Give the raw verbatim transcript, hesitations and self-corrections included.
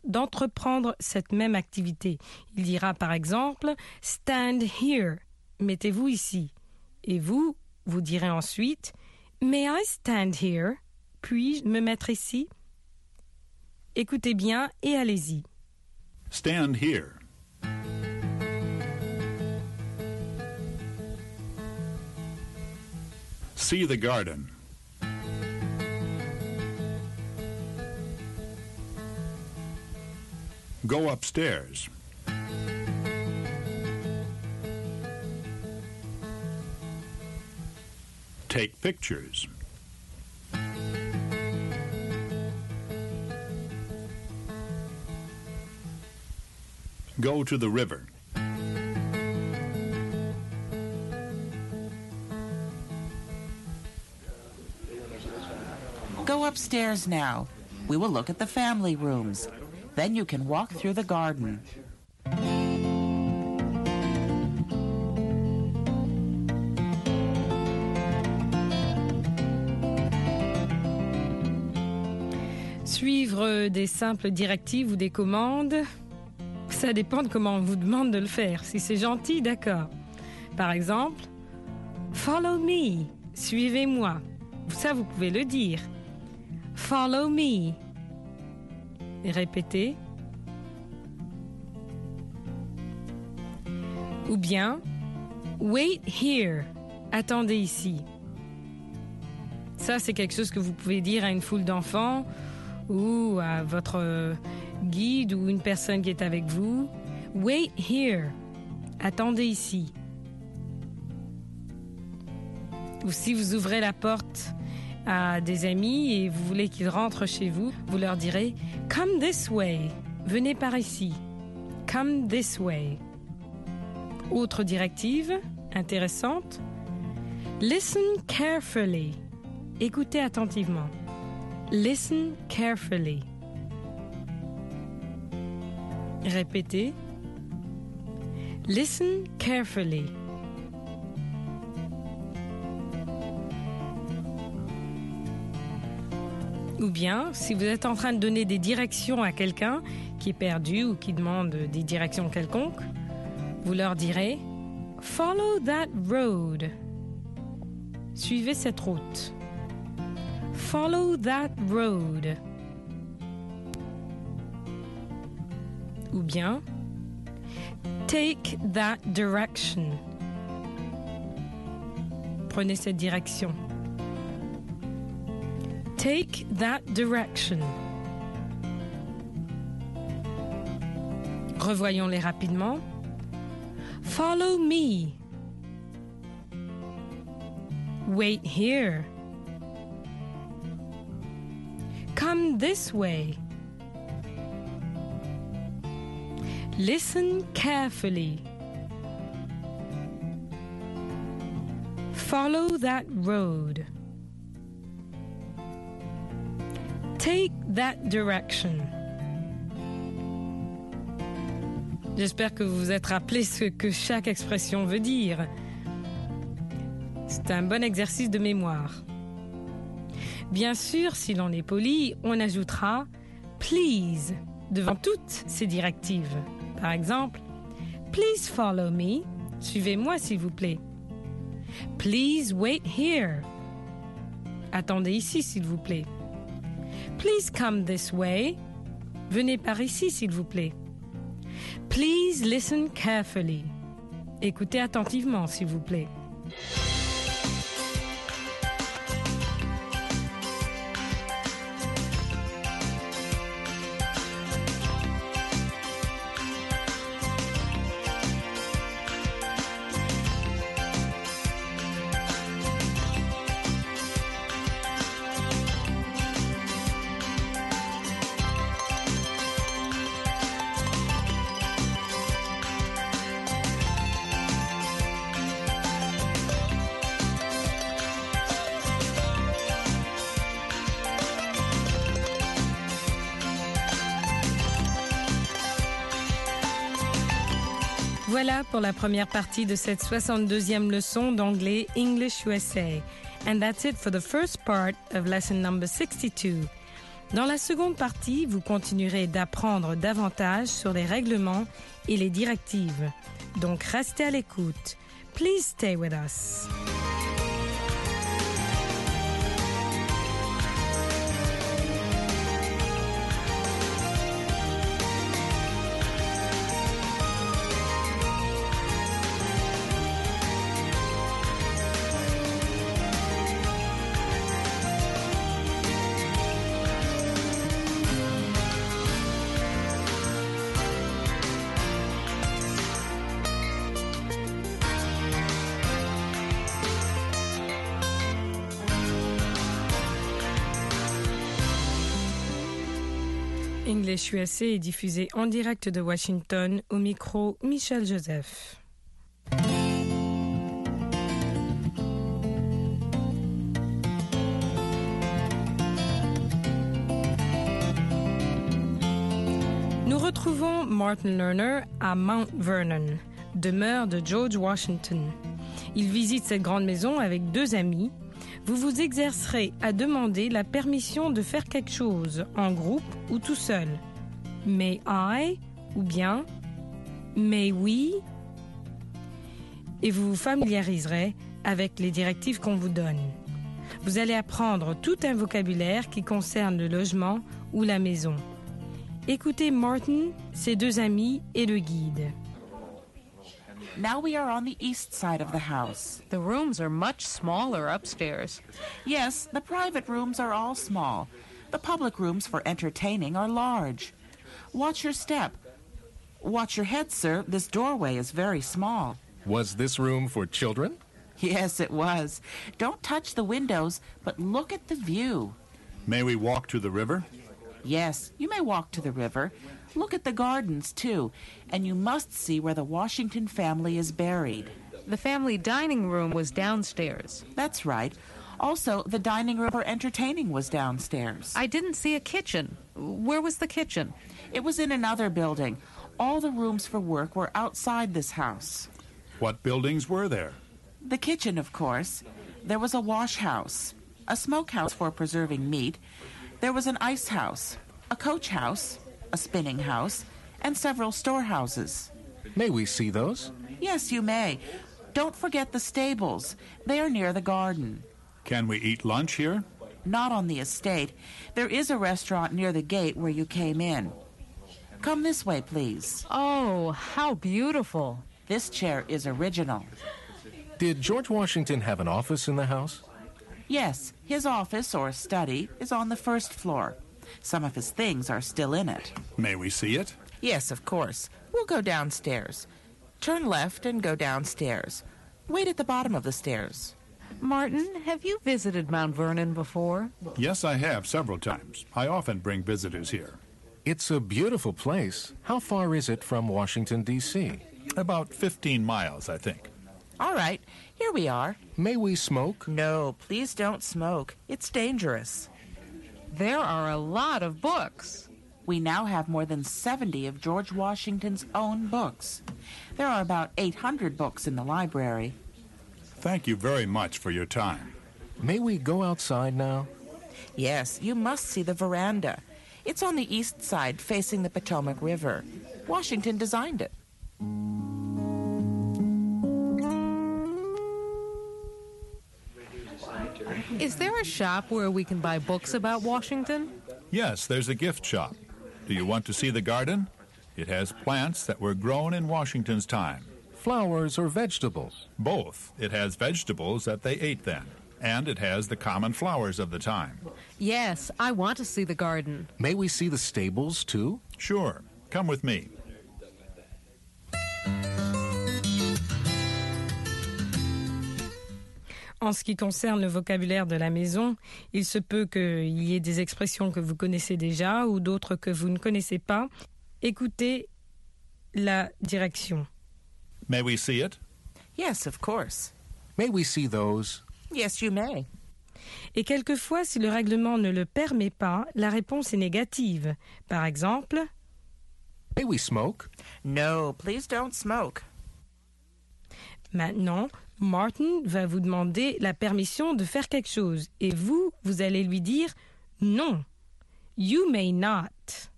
d'entreprendre cette même activité. Il dira par exemple « Stand here », mettez-vous ici. Et vous, vous direz ensuite « May I stand here ?» Puis-je me mettre ici? Écoutez bien et allez-y. Stand here. See the garden. Go upstairs. Take pictures. Go to the river. Go upstairs now. We will look at the family rooms. Then you can walk through the garden. Suivre des simples directives ou des commandes, ça dépend de comment on vous demande de le faire. Si c'est gentil, d'accord. Par exemple, « Follow me », suivez-moi. Ça, vous pouvez le dire. « Follow me ». Et répétez. Ou bien « Wait here », attendez ici. Ça, c'est quelque chose que vous pouvez dire à une foule d'enfants ou à votre guide ou une personne qui est avec vous. « Wait here », attendez ici. Ou si vous ouvrez la porte à des amis et vous voulez qu'ils rentrent chez vous, vous leur direz « Come this way », venez par ici. « Come this way ». Autre directive intéressante, « Listen carefully », écoutez attentivement. « Listen carefully ». Répétez. « Listen carefully ». Ou bien, si vous êtes en train de donner des directions à quelqu'un qui est perdu ou qui demande des directions quelconques, vous leur direz « Follow that road ». Suivez cette route. « Follow that road ». Ou bien « Take that direction ». Prenez cette direction. Take that direction. Revoyons-les rapidement. Follow me. Wait here. Come this way. Listen carefully. Follow that road. Take that direction. J'espère que vous vous êtes rappelé ce que chaque expression veut dire. C'est un bon exercice de mémoire. Bien sûr, si l'on est poli, on ajoutera « please » devant toutes ces directives. Par exemple, « Please follow me » Suivez-moi, s'il vous plaît. « Please wait here » Attendez ici, s'il vous plaît. Please come this way. Venez par ici, s'il vous plaît. Please listen carefully. Écoutez attentivement, s'il vous plaît. Voilà pour la première partie de cette soixante-deuxième leçon d'anglais English U S A. And that's it for the first part of lesson number sixty-two. Dans la seconde partie, vous continuerez d'apprendre davantage sur les règlements et les directives. Donc restez à l'écoute. Please stay with us. English U S A est diffusé en direct de Washington, au micro Michel Joseph. Nous retrouvons Martin Lerner à Mount Vernon, demeure de George Washington. Il visite cette grande maison avec deux amis. Vous vous exercerez à demander la permission de faire quelque chose, en groupe ou tout seul. May I ou bien May we? Et vous vous familiariserez avec les directives qu'on vous donne. Vous allez apprendre tout un vocabulaire qui concerne le logement ou la maison. Écoutez Martin, ses deux amis et le guide. Now we are on the east side of the house. The rooms are much smaller upstairs. Yes, the private rooms are all small. The public rooms for entertaining are large. Watch your step. Watch your head, sir. This doorway is very small. Was this room for children? Yes, it was. Don't touch the windows, but look at the view. May we walk to the river? Yes, you may walk to the river. Look at the gardens, too, and you must see where the Washington family is buried. The family dining room was downstairs. That's right. Also, the dining room for entertaining was downstairs. I didn't see a kitchen. Where was the kitchen? It was in another building. All the rooms for work were outside this house. What buildings were there? The kitchen, of course. There was a wash house, a smokehouse for preserving meat. There was an ice house, a coach house, a spinning house, and several storehouses. May we see those? Yes, you may. Don't forget the stables. They are near the garden. Can we eat lunch here? Not on the estate. There is a restaurant near the gate where you came in. Come this way, please. Oh, how beautiful. This chair is original. Did George Washington have an office in the house? Yes, his office or study is on the first floor. Some of his things are still in it. May we see it? Yes, of course. We'll go downstairs. Turn left and go downstairs. Wait at the bottom of the stairs. Martin, have you visited Mount Vernon before? Yes, I have several times. I often bring visitors here. It's a beautiful place. How far is it from Washington, D C? About fifteen miles, I think. All right, here we are. May we smoke? No, please don't smoke. It's dangerous. There are a lot of books. We now have more than seventy of George Washington's own books. There are about eight hundred books in the library. Thank you very much for your time. May we go outside now? Yes, you must see the veranda. It's on the east side, facing the Potomac River. Washington designed it. Is there a shop where we can buy books about Washington? Yes, there's a gift shop. Do you want to see the garden? It has plants that were grown in Washington's time. Flowers or vegetables? Both. It has vegetables that they ate then, and it has the common flowers of the time. Yes, I want to see the garden. May we see the stables, too? Sure. Come with me. En ce qui concerne le vocabulaire de la maison, il se peut qu'il y ait des expressions que vous connaissez déjà ou d'autres que vous ne connaissez pas. Écoutez la direction. May we see it? Yes, of course. May we see those? Yes, you may. Et quelquefois, si le règlement ne le permet pas, la réponse est négative. Par exemple, May we smoke? No, please don't smoke. maintenant, Martin va vous demander la permission de faire quelque chose. Et vous, vous allez lui dire non. You may not.